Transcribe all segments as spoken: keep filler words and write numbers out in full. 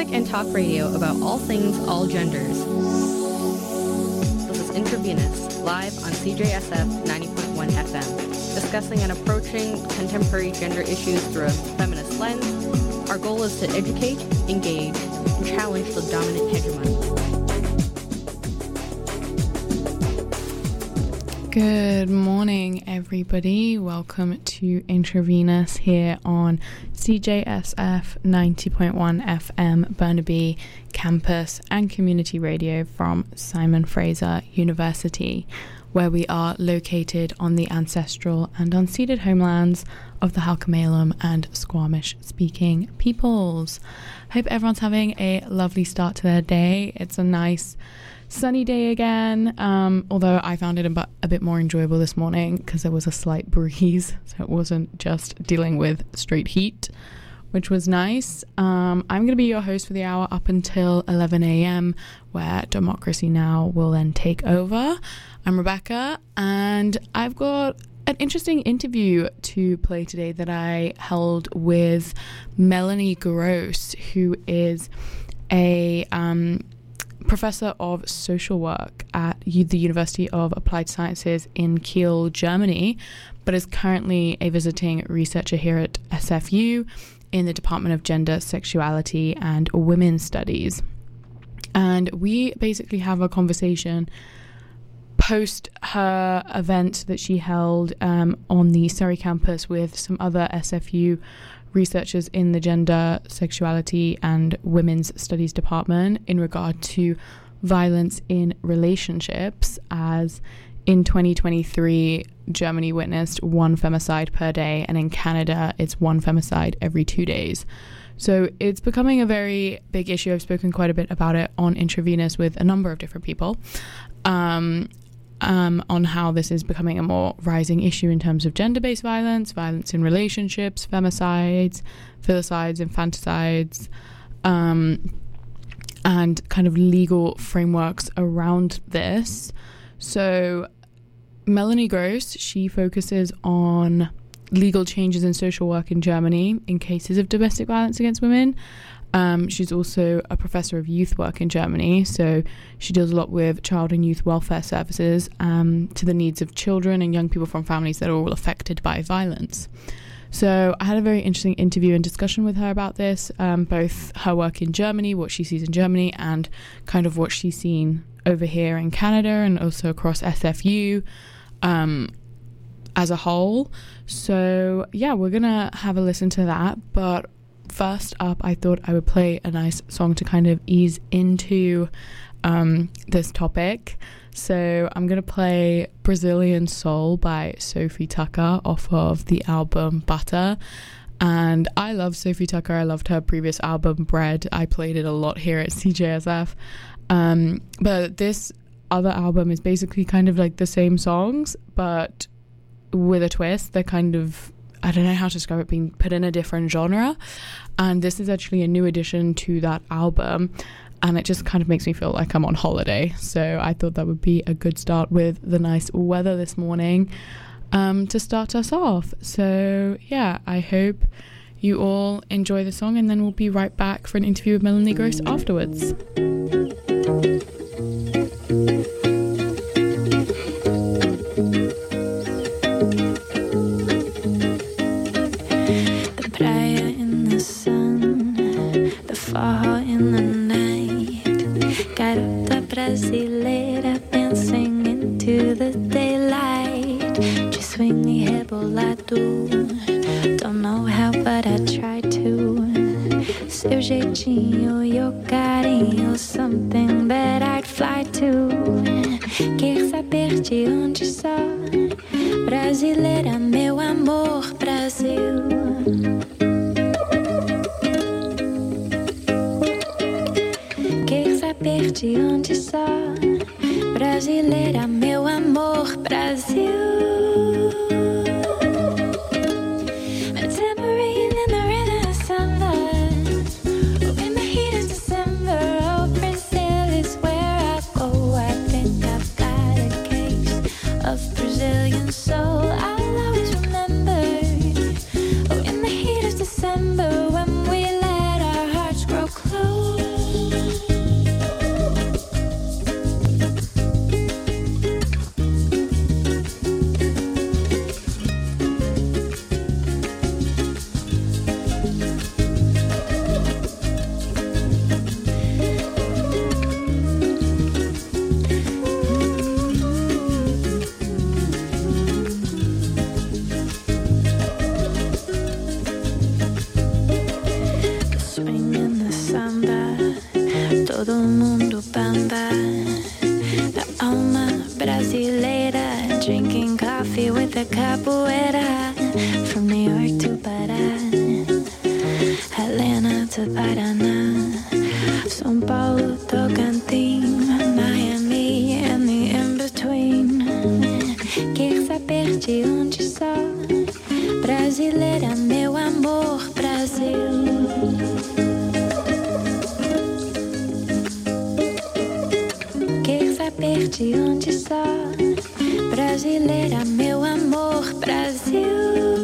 music and talk radio about all things, all genders. This is Intravenous, live on C J S F ninety point one F M, discussing and approaching contemporary gender issues through a feminist lens. Our goal is to educate, engage, and challenge the dominant hegemony. Good morning, everybody. Welcome to Intravenous here on C J S F ninety point one F M, Burnaby campus and community radio from Simon Fraser University, where we are located on the ancestral and unceded homelands of the Halkomelem and Squamish-speaking peoples. Hope everyone's having a lovely start to their day. It's a nice sunny day again, um, although I found it a, bu- a bit more enjoyable this morning because there was a slight breeze, so it wasn't just dealing with straight heat, which was nice. Um, I'm going to be your host for the hour up until eleven a.m, where Democracy Now! Will then take over. I'm Rebecca, and I've got an interesting interview to play today that I held with Melanie Gross, who is a um, professor of social work at U- the University of Applied Sciences in Kiel, Germany, but is currently a visiting researcher here at S F U in the Department of Gender, Sexuality and Women's Studies. And we basically have a conversation post her event that she held um, on the Surrey campus with some other S F U researchers in the Gender, Sexuality and Women's Studies department in regard to violence in relationships, as in twenty twenty-three Germany witnessed one femicide per day, and in Canada it's one femicide every two days. So it's becoming a very big issue. I've spoken quite a bit about it on Intravenous with a number of different people um, um, on how this is becoming a more rising issue in terms of gender-based violence, violence in relationships, femicides, filicides, infanticides, um, and kind of legal frameworks around this. So Melanie Gross, she focuses on legal changes in social work in Germany in cases of domestic violence against women. Um, she's also a professor of youth work in Germany, so she deals a lot with child and youth welfare services um, to the needs of children and young people from families that are all affected by violence. So I had a very interesting interview and discussion with her about this, um, both her work in Germany, what she sees in Germany, and kind of what she's seen over here in Canada and also across S F U um, as a whole. So yeah, we're gonna have a listen to that, but first up I thought I would play a nice song to kind of ease into um, this topic. So I'm gonna play Brazilian Soul by Sophie Tucker off of the album Butter. And I love Sophie Tucker. I loved her previous album Bread. I played it a lot here at C J S F. Um, but this other album is basically kind of like the same songs, but with a twist. They're kind of, I don't know how to describe it, being put in a different genre. And this is actually a new addition to that album. And it just kind of makes me feel like I'm on holiday. So I thought that would be a good start with the nice weather this morning um, to start us off. So yeah, I hope you all enjoy the song, and then we'll be right back for an interview with Melanie Gross afterwards. The praia in the sun, the fall in the night, garota brasileira dancing into the daylight, de swing e rebolado, don't know how but I try to, seu jeitinho e o carinho, something that I'd fly to, quer saber de onde só, brasileira, meu amor, Brasil. Quer saber de onde só, brasileira, meu amor, Brasil. A tambourine in the rhythm of samba, oh, in the heat of December, oh, Brazil is where I go. I think I've got a case of Brazilian soul. I'll always remember, oh, in the heat of December, when we let our hearts grow close. todo mundo bamba. La alma brasileira, drinking coffee with a capoeira. From New York to Pará, Atlanta to Paraná, São Paulo, Tocantins, Miami and the in-between. Quer saber de onde sou? Brasileira, meu amor, Brasil. Quer saber de onde sou? Brasileira, meu amor, Brasil.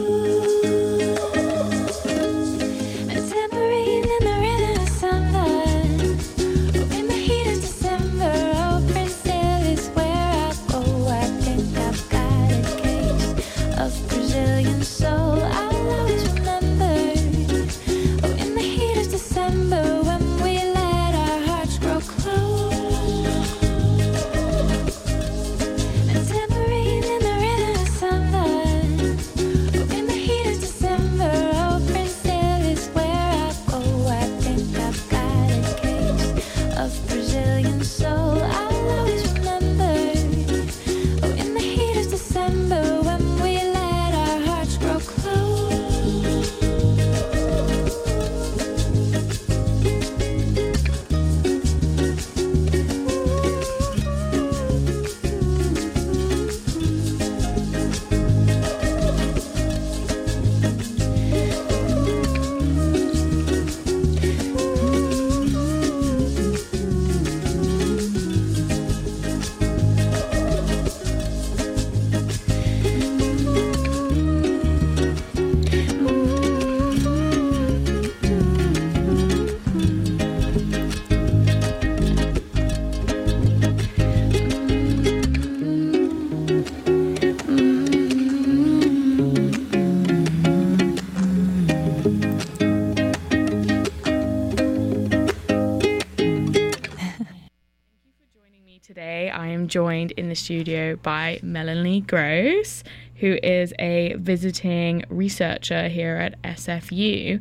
Joined in the studio by Melanie Gross, who is a visiting researcher here at S F U.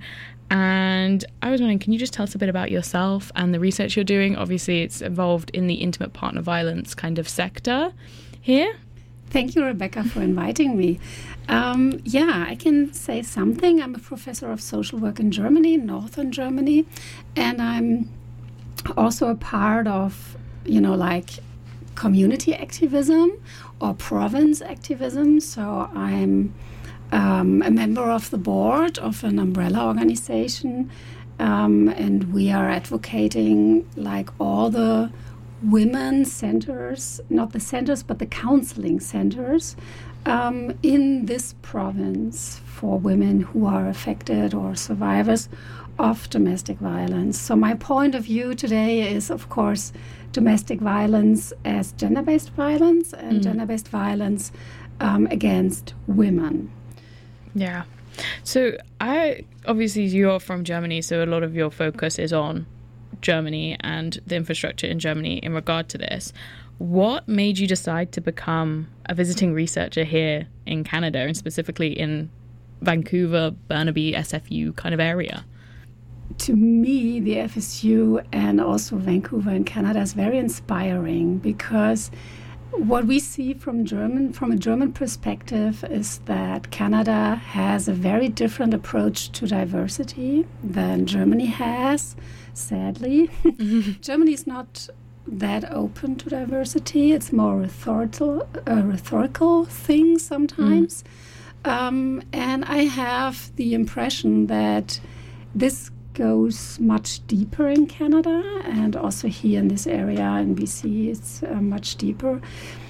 And I was wondering, can you just tell us a bit about yourself and the research you're doing? Obviously, it's involved in the intimate partner violence kind of sector here. Thank you, Rebecca, for inviting me. Um, yeah, I can say something. I'm a professor of social work in Germany, northern Germany, and I'm also a part of, you know, like community activism or province activism. So I'm um, a member of the board of an umbrella organization, um, and we are advocating like all the women centers, not the centers, but the counseling centers um, in this province for women who are affected or survivors of domestic violence. So my point of view today is, of course, domestic violence as gender-based violence and mm. gender-based violence um, against women. Yeah. So I obviously you're from Germany, so a lot of your focus is on Germany and the infrastructure in Germany in regard to this. What made you decide to become a visiting researcher here in Canada, and specifically in Vancouver, Burnaby, S F U kind of area? To me, the F S U and also Vancouver in Canada is very inspiring, because what we see from German, from a German perspective, is that Canada has a very different approach to diversity than Germany has, sadly. Mm-hmm. Germany is not that open to diversity. It's more rhetorical, a rhetorical thing sometimes. Mm. Um, and I have the impression that this goes much deeper in Canada, and also here in this area in B C it's uh, much deeper.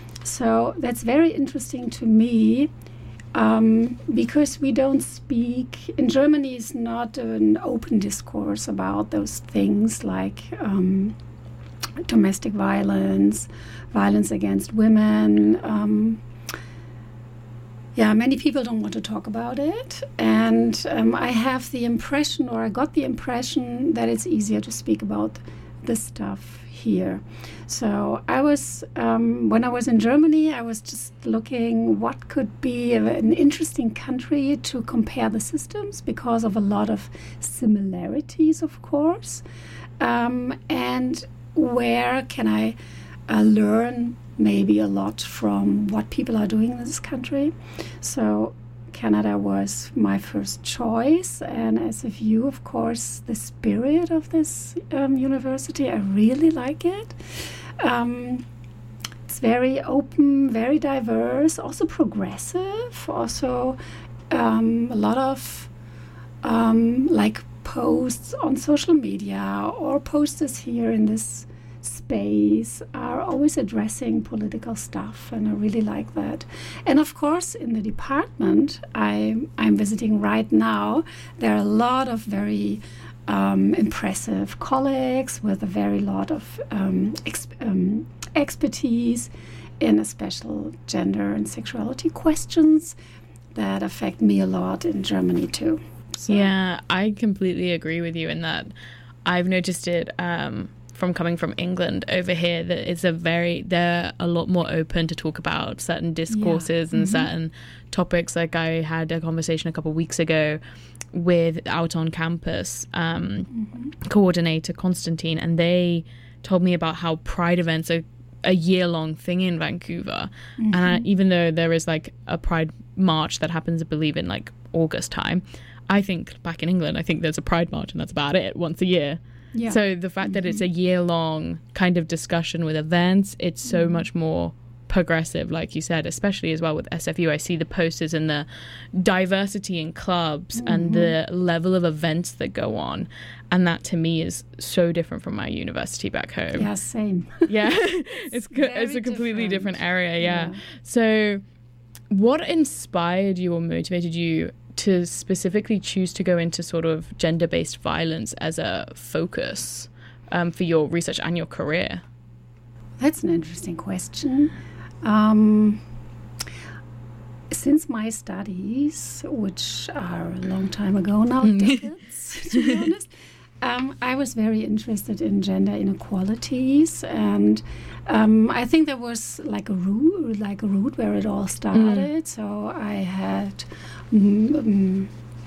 So that's very interesting to me, um, because we don't speak, in Germany is not an open discourse about those things like um, domestic violence, violence against women. Um, Yeah, many people don't want to talk about it, and um, I have the impression, or I got the impression, that it's easier to speak about this stuff here. So I was, um, when I was in Germany, I was just looking what could be a, an interesting country to compare the systems, because of a lot of similarities, of course. um, and where can I uh, learn maybe a lot from what people are doing in this country. So Canada was my first choice, and as a view, of course, the spirit of this um, university, I really like it. Um, it's very open, very diverse, also progressive, also um, a lot of um, like posts on social media or posters here in this space are always addressing political stuff, and I really like that. And of course, in the department I, I'm visiting right now, there are a lot of very um, impressive colleagues with a very lot of um, exp- um, expertise in especially gender and sexuality questions that affect me a lot in Germany too. So. Yeah, I completely agree with you in that. I've noticed it um, from coming from England over here that it's a very, they're a lot more open to talk about certain discourses yeah. and mm-hmm. certain topics. Like I had a conversation a couple of weeks ago with Out on Campus um, mm-hmm. coordinator Constantine, and they told me about how Pride events are a year-long thing in Vancouver. Mm-hmm. And I, even though there is like a Pride march that happens, I believe, in like August time, I think back in England, I think there's a Pride march and that's about it once a year. Yeah. So the fact mm-hmm. that it's a year-long kind of discussion with events, it's so mm-hmm. much more progressive, like you said, especially as well with S F U. I see the posters and the diversity in clubs mm-hmm. and the level of events that go on. And that to me is so different from my university back home. Yeah, same. Yeah, it's it's, it's a completely different, different area, yeah. yeah. So what inspired you or motivated you to specifically choose to go into sort of gender-based violence as a focus um, for your research and your career? That's an interesting question. Um, since my studies, which are a long time ago now, decades, to be honest, um, I was very interested in gender inequalities, and um, I think there was like a root, like a root where it all started. Mm. So I had. Mm,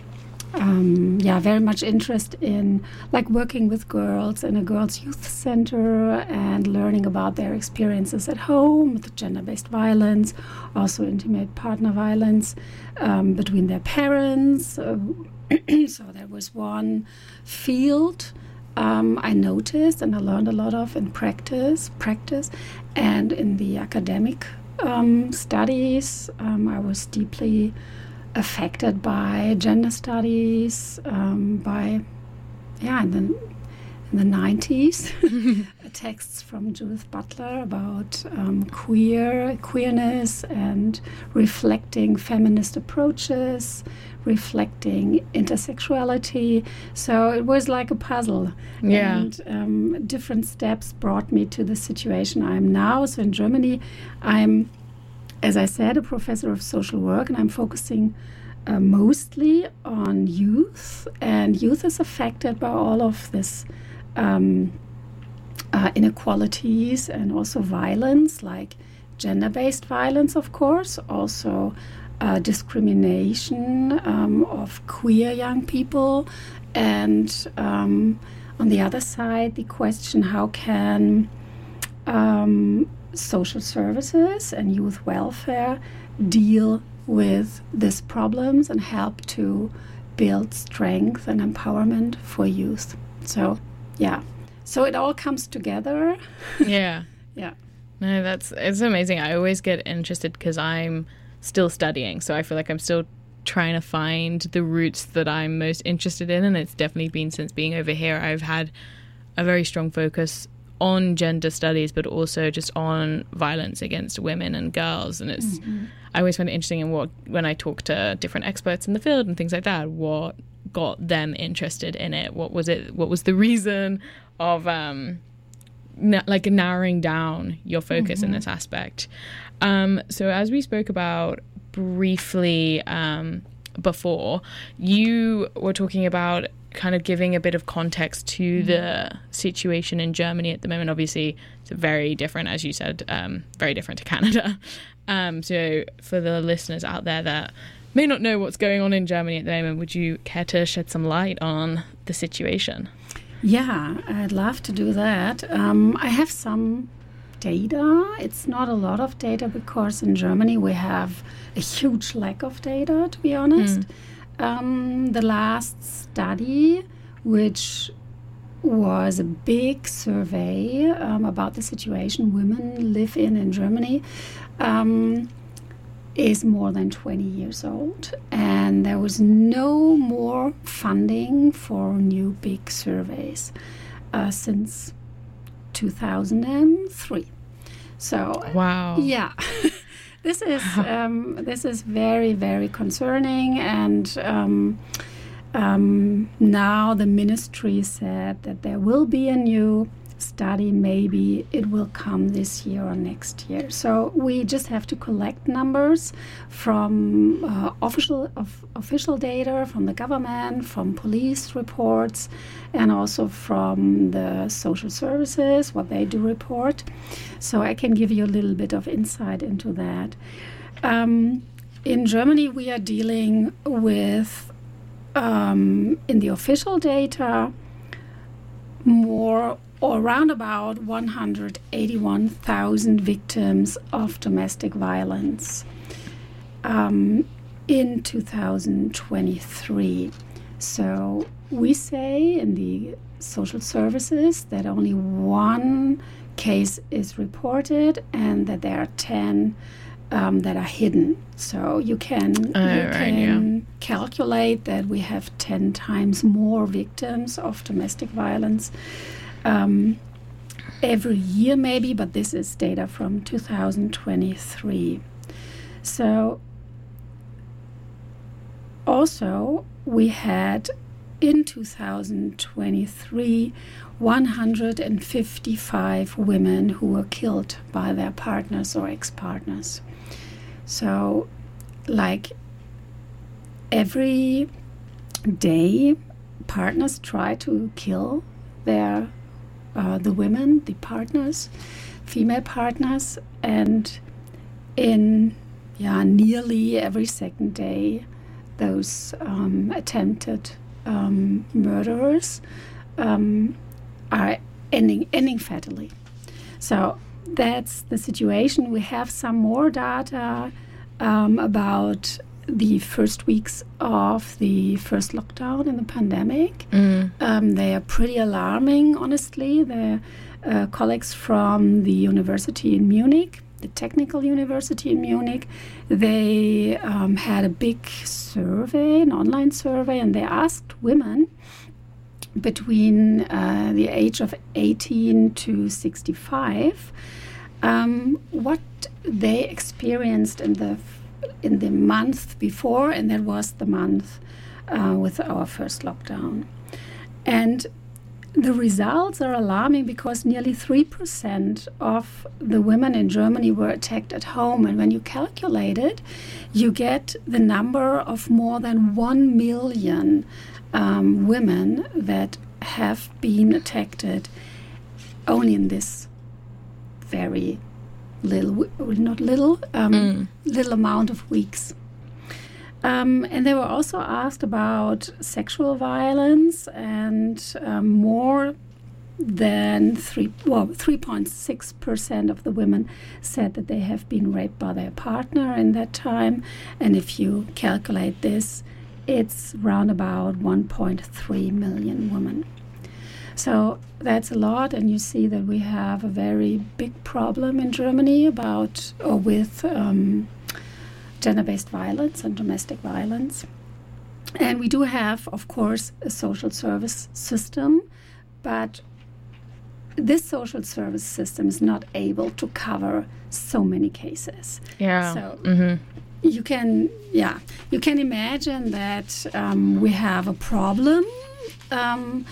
Um, yeah, very much interest in like working with girls in a girls' youth center and learning about their experiences at home with gender-based violence, also intimate partner violence um, between their parents. Uh, so that was one field um, I noticed and I learned a lot of in practice, practice, and in the academic um, studies. Um, I was deeply affected by gender studies, um, by, yeah, in the, in the nineties, texts from Judith Butler about um, queer, queerness and reflecting feminist approaches, reflecting intersexuality. So it was like a puzzle. Yeah. And um, different steps brought me to the situation I'm now. So in Germany, I'm as I said, a professor of social work, and I'm focusing uh, mostly on youth. And youth is affected by all of this um, uh, inequalities and also violence, like gender-based violence, of course, also uh, discrimination um, of queer young people. And um, on the other side, the question, how can um, social services and youth welfare deal with these problems and help to build strength and empowerment for youth. So, yeah. So it all comes together. Yeah. Yeah. No, that's, it's amazing. I always get interested because I'm still studying. So I feel like I'm still trying to find the roots that I'm most interested in. And it's definitely been since being over here. I've had a very strong focus on gender studies, but also just on violence against women and girls. And it's, mm-hmm. I always find it interesting in what, when I talk to different experts in the field and things like that, what got them interested in it? What was it? What was the reason of, um, na- like narrowing down your focus mm-hmm. in this aspect? Um, so as we spoke about briefly um, before, you were talking about kind of giving a bit of context to mm-hmm. the situation in Germany at the moment. Obviously, it's very different, as you said, um, very different to Canada. Um, so for the listeners out there that may not know what's going on in Germany at the moment, would you care to shed some light on the situation? Yeah, I'd love to do that. Um, I have some data. It's not a lot of data because in Germany we have a huge lack of data, to be honest. Mm. Um, the last study, which was a big survey um, about the situation women live in in Germany, um, is more than twenty years old. And there was no more funding for new big surveys uh, since two thousand three. So wow, yeah, this is um, this is very very concerning, and um, um, now the ministry said that there will be a new study. Maybe it will come this year or next year. So we just have to collect numbers from uh, official of official data from the government, from police reports, and also from the social services, what they do report. So I can give you a little bit of insight into that. Um, in Germany, we are dealing with, um, in the official data, more or around about one hundred eighty-one thousand victims of domestic violence um, in two thousand twenty-three. So we say in the social services that only one case is reported and that there are ten um, that are hidden. So you can, uh, you right, can yeah. calculate that we have ten times more victims of domestic violence Um, every year maybe, but this is data from two thousand twenty-three. So also we had in two thousand twenty-three one hundred fifty-five women who were killed by their partners or ex-partners. So like every day partners try to kill their Uh, the women, the partners, female partners, and in yeah, nearly every second day, those um, attempted um, murderers um, are ending ending fatally. So that's the situation. We have some more data um, about the first weeks of the first lockdown in the pandemic. Mm. Um, they are pretty alarming, honestly. The uh, colleagues from the university in Munich, the technical university in Munich, they um, had a big survey, an online survey, and they asked women between uh, the age of eighteen to sixty-five um, what they experienced in the in the month before, and that was the month uh, with our first lockdown. And the results are alarming because nearly three percent of the women in Germany were attacked at home. And when you calculate it, you get the number of more than one million um, women that have been attacked only in this very little, not little, um, mm. little amount of weeks. Um, and they were also asked about sexual violence, and um, more than three, well, three point six percent of the women said that they have been raped by their partner in that time. And if you calculate this, it's round about one point three million women. So that's a lot, and you see that we have a very big problem in Germany about or with um, gender-based violence and domestic violence. And we do have, of course, a social service system, but this social service system is not able to cover so many cases. Yeah. So mm-hmm. you can, yeah, you can imagine that um, we have a problem. Um,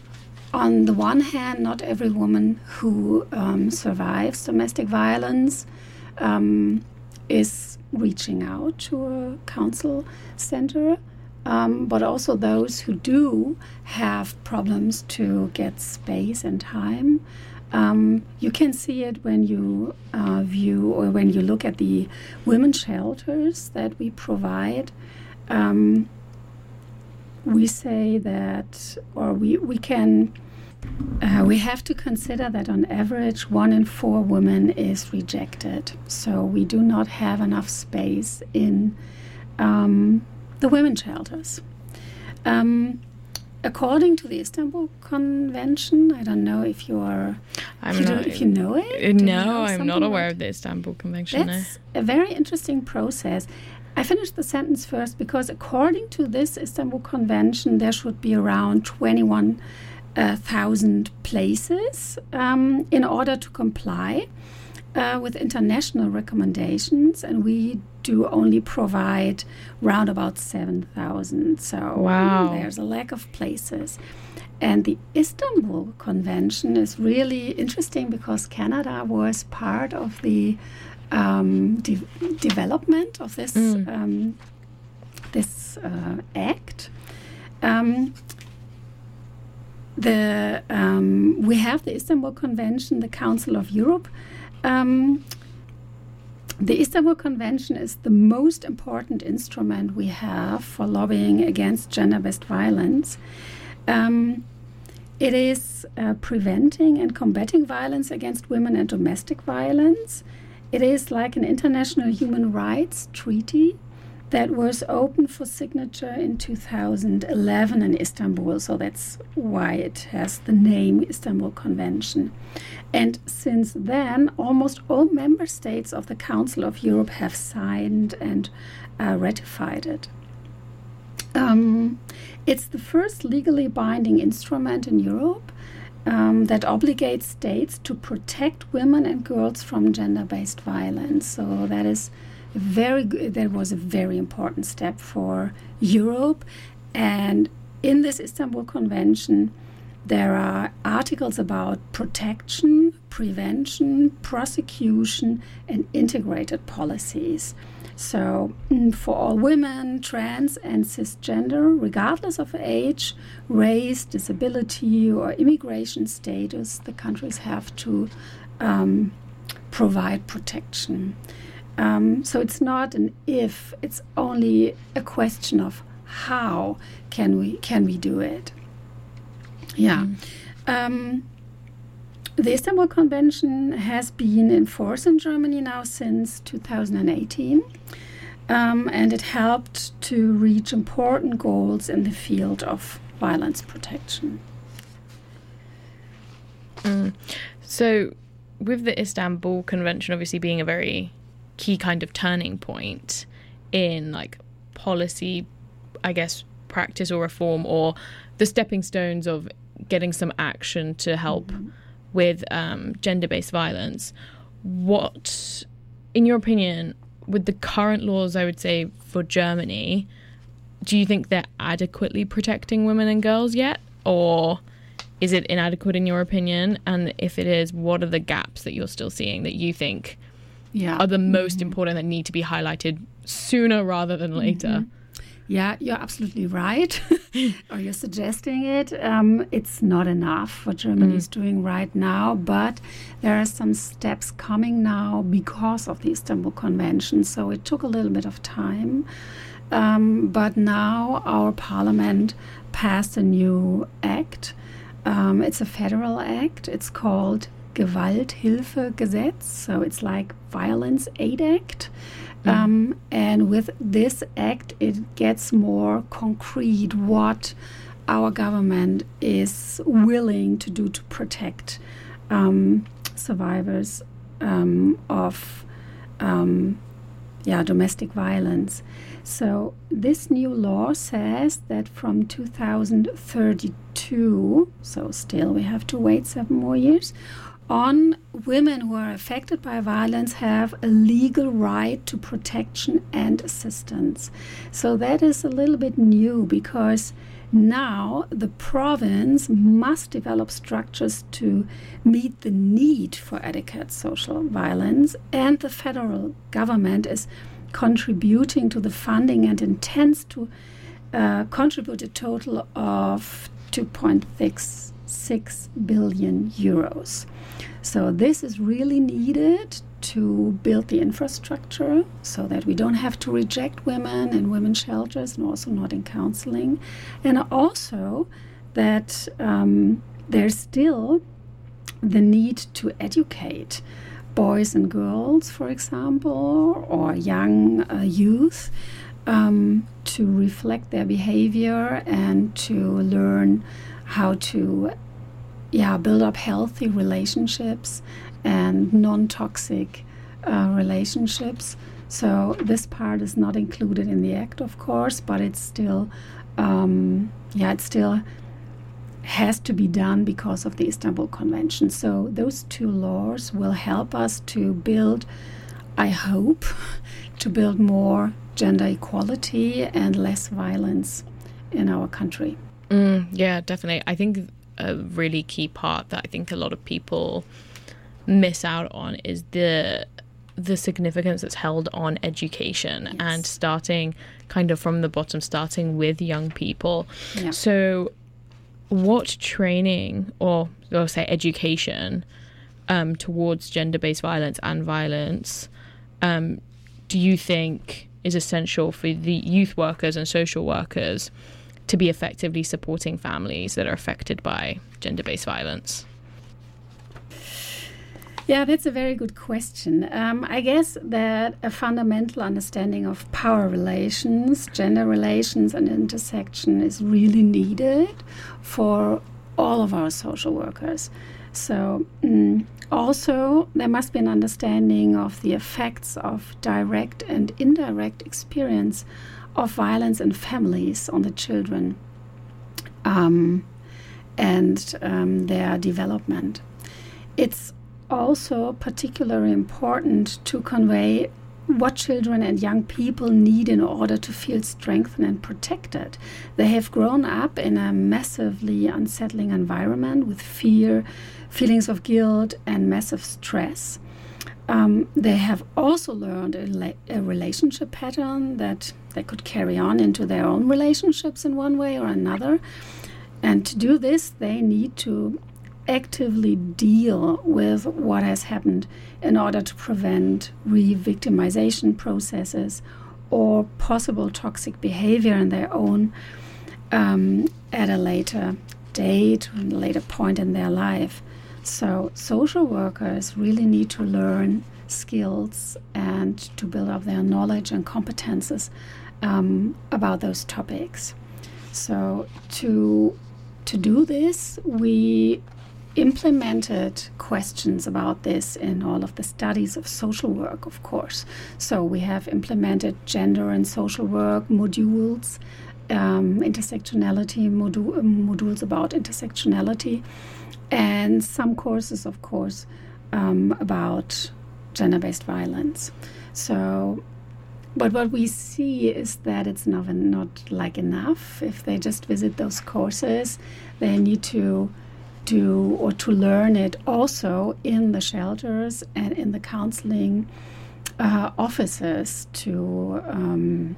On the one hand, not every woman who um, survives domestic violence um, is reaching out to a counsel center, um, but also those who do have problems to get space and time. Um, you can see it when you uh, view or when you look at the women's shelters that we provide. Um, we say that, or we, we can Uh, we have to consider that on average, one in four women is rejected. So we do not have enough space in um, the women's shelters. Um, according to the Istanbul Convention, I don't know if you are, I'm if, you not, do, if you know it. Uh, no, you know I'm not aware like of the Istanbul Convention. That's no. a very interesting process. I finished the sentence first because according to this Istanbul Convention, there should be around twenty-one thousand uh, places um, in order to comply uh, with international recommendations, and we do only provide round about seven thousand. So wow. there's a lack of places. And the Istanbul Convention is really interesting because Canada was part of the um, de- development of this mm. um, this uh, act. Um, The um, we have the Istanbul Convention, the Council of Europe. Um, the Istanbul Convention is the most important instrument we have for lobbying against gender-based violence. Um, it is uh, preventing and combating violence against women and domestic violence. It is like an international human rights treaty that was open for signature in two thousand eleven in Istanbul, so that's why it has the name Istanbul Convention. And since then, almost all member states of the Council of Europe have signed and uh, ratified it. Um, it's the first legally binding instrument in Europe um, that obligates states to protect women and girls from gender-based violence. So that is very good. That was a very important step for Europe. And in this Istanbul Convention, there are articles about protection, prevention, prosecution, and integrated policies. So mm, for all women, trans and cisgender, regardless of age, race, disability, or immigration status, the countries have to um, provide protection. Um, so it's not an if, it's only a question of how can we can we do it. Yeah. Mm. Um, the Istanbul Convention has been in force in Germany now since two thousand eighteen, um, and it helped to reach important goals in the field of violence protection. Mm. So with the Istanbul Convention obviously being a very key kind of turning point in like policy, I guess, practice or reform, or the stepping stones of getting some action to help mm-hmm. with um, gender-based violence. What, in your opinion, with the current laws, I would say, for Germany, do you think they're adequately protecting women and girls yet? Or is it inadequate in your opinion? And if it is, what are the gaps that you're still seeing that you think yeah. are the most mm-hmm. important that need to be highlighted sooner rather than later? Mm-hmm. Yeah, you're absolutely right. Or you're suggesting it. Um, it's not enough what Germany mm. is doing right now, but there are some steps coming now because of the Istanbul Convention. So it took a little bit of time. Um, but now our parliament passed a new act. Um, it's a federal act. It's called Gewalthilfegesetz. So it's like Violence Aid Act. Mm. Um, and with this act, it gets more concrete what our government is willing to do to protect um, survivors um, of um, yeah, domestic violence. So this new law says that from two thousand thirty-two, so still we have to wait seven more years, on, women who are affected by violence have a legal right to protection and assistance. So that is a little bit new because now the province must develop structures to meet the need for adequate social violence, and the federal government is contributing to the funding and intends to uh, contribute a total of two point six six billion euros. So this is really needed to build the infrastructure so that we don't have to reject women in women's shelters and also not in counseling. And also that um, there's still the need to educate boys and girls, for example, or young uh, youth, um, to reflect their behavior and to learn how to yeah, build up healthy relationships and non-toxic uh, relationships. So this part is not included in the Act, of course, but it's still, um, yeah, it still has to be done because of the Istanbul Convention. So those two laws will help us to build, I hope, to build more gender equality and less violence in our country. Mm, yeah, definitely. I think a really key part that I think a lot of people miss out on is the the significance that's held on education. Yes. And starting kind of from the bottom, starting with young people. Yeah. So what training or, or say education um, towards gender-based violence and violence um, do you think is essential for the youth workers and social workers to be effectively supporting families that are affected by gender-based violence? Yeah, that's a very good question. Um, I guess that a fundamental understanding of power relations, gender relations, and intersection is really needed for all of our social workers. So um, also there must be an understanding of the effects of direct and indirect experience of violence in families on the children um, and um, their development. It's also particularly important to convey what children and young people need in order to feel strengthened and protected. They have grown up in a massively unsettling environment with fear, feelings of guilt, and massive stress. Um, they have also learned a, la- a relationship pattern that they could carry on into their own relationships in one way or another. And to do this, they need to actively deal with what has happened in order to prevent re-victimization processes or possible toxic behavior in their own um, at a later date, or a later point in their life. So social workers really need to learn skills and to build up their knowledge and competences um, about those topics. So to to do this, we implemented questions about this in all of the studies of social work, of course. So we have implemented gender and social work modules, um, intersectionality modu- modules about intersectionality, and some courses, of course, um, about gender-based violence. So, but what we see is that it's not, not like enough. If they just visit those courses, they need to do or to learn it also in the shelters and in the counseling uh, offices to um,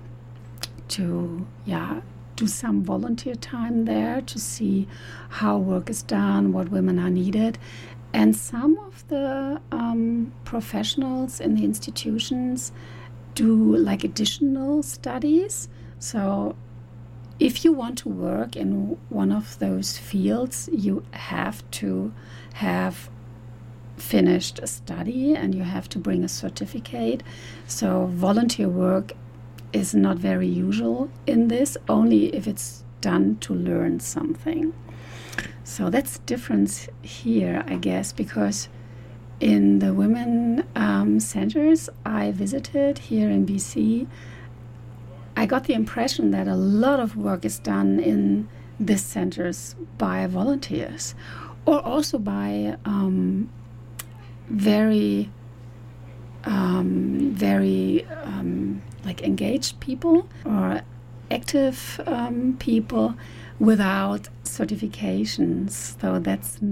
to yeah do some volunteer time there to see how work is done, what women are needed. And some of the um, professionals in the institutions do like additional studies. So if you want to work in one of those fields, you have to have finished a study and you have to bring a certificate. So volunteer work is not very usual in this, only if it's done to learn something. So that's the difference here, I guess, because in the women um, centers I visited here in B C, I got the impression that a lot of work is done in these centers by volunteers or also by um, very, um, very um, like engaged people or active um, people without certifications. So that's